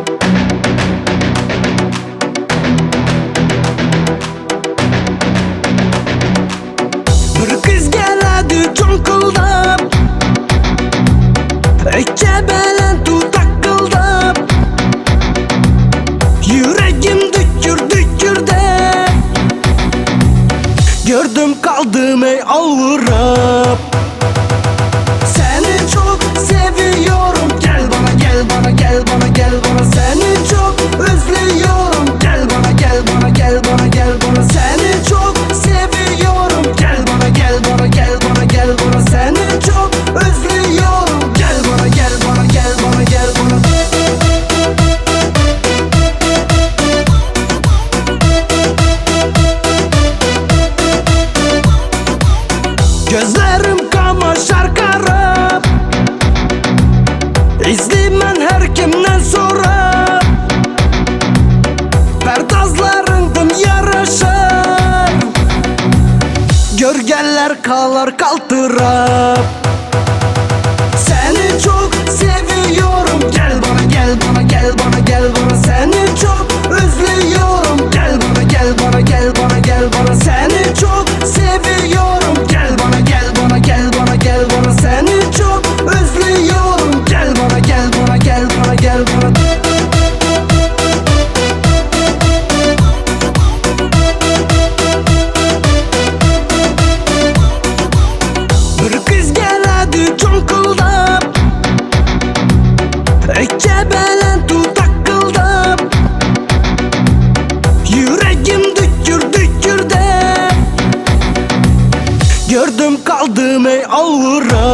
Bir kız geledi çonkıldap, eke belen tutakıldap, yüreğim dükür dükür de. Gördüm kaldım ey ağırıp. Seni çok seviyorum, gel bana gel bana gel bana gel bana. Seni çok özlüyorum, gel bana gel bana gel bana gel bana. Seni çok seviyorum, gel bana gel bana gel bana gel bana. Seni çok özlüyorum, gel bana gel bana gel bana gel bana. Gözlerim kamaşar karab, İzleymen her kimden sorup. Perdazlarından yaraşır, görgeller kalar kaltırıp. Seni çok seviyorum, gel bana gel bana gel bana gel bana. Seni çok özlüyorum, gel bana gel bana gel bana gel bana. Seni çok seviyorum, gel bana gel bana gel bana gel bana. Seni çok özlüyorum, gel bana gel bana gel bana gel bana. Bir kız geledi çonkıldap, eke belen tutakıldap, yüreğim dükür dükür de. Gördüm kaldım ey ağırıp.